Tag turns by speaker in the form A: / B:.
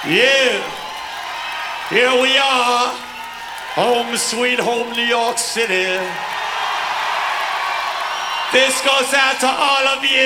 A: Yeah, here we are, home sweet home, New York City. This goes out to all of you.